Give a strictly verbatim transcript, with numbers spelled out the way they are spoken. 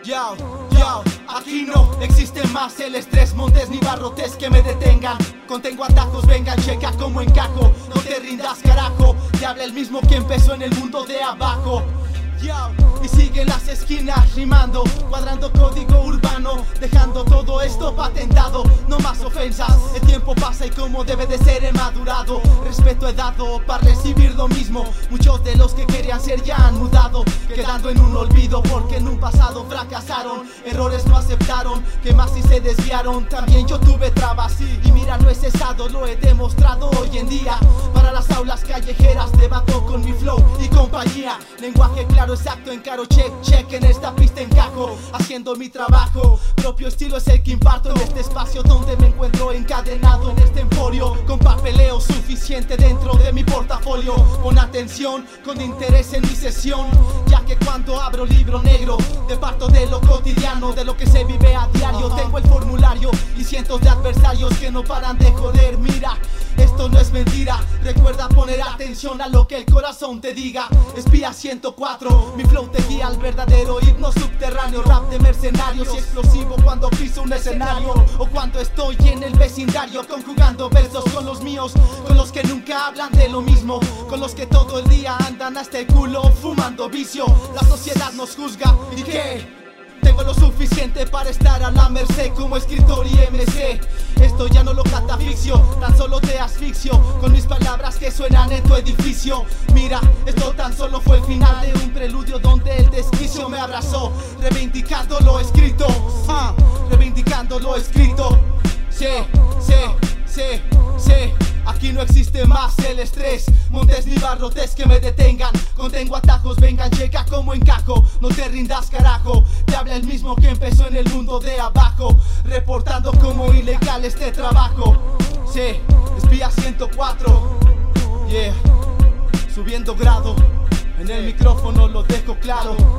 Yo, yo, aquí no existe más el estrés, montes ni barrotes que me detengan. Contengo atajos, vengan, checa como encajo. No te rindas, carajo, te habla el mismo que empezó en el mundo de abajo. Yo, y sigue en las esquinas rimando, cuadrando código urbano, dejando todo esto patentado. No más ofensas, el tiempo pasa y como debe de ser he madurado. Respeto he dado para recibir lo mismo. Muchos de los que querían ser ya han mudado, quedando en un olvido porque en un pasado fracasaron. Errores no aceptaron, que más si se desviaron. También yo tuve trabas y mira no he cesado, lo he demostrado hoy en día. Para las aulas callejeras debato con mi flow y compañía. Lenguaje claro, exacto, encaro, check, check, en esta pista encajo, haciendo mi trabajo. Propio estilo es el que imparto en este espacio donde me encuentro encadenado en este emporio. Con papeleo suficiente dentro de mi portafolio. Pon atención, con interés en mi sesión, ya que cuando abro libro negro, te parto de lo cotidiano, de lo que se vive a diario. Tengo el formulario y cientos de adversarios que no paran de joder. Mira, esto no es mentira, recuerda poner atención a lo que el corazón te diga. Espía ciento cuatro, mi flow te guía al verdadero himno subterráneo. Rap de mercenarios y explosivo cuando piso un escenario, o cuando estoy en el vecindario conjugando versos con los míos, con los que nunca hablan de lo mismo, con los que todo el día andan hasta el culo fumando vicio. La sociedad nos juzga y ¿qué? Tengo lo suficiente para estar a la merced como escritor y M C. Esto ya no lo catafixio, tan solo te asfixio con mis palabras que suenan en tu edificio. Mira, esto tan solo fue el final de un preludio donde el desquicio me abrazó, reivindicando lo escrito, uh, reivindicando lo escrito. Sí, sí, sí, sí. Aquí no existe más el estrés, montes ni barrotes que me detengan. Contengo atajos, vengan, checa como encajo. No te rindas, carajo, te habla el mismo que empezó en el mundo de abajo, reportando como ilegal este trabajo. Sí, espía ciento cuatro, yeah, subiendo grado. En el micrófono lo dejo claro.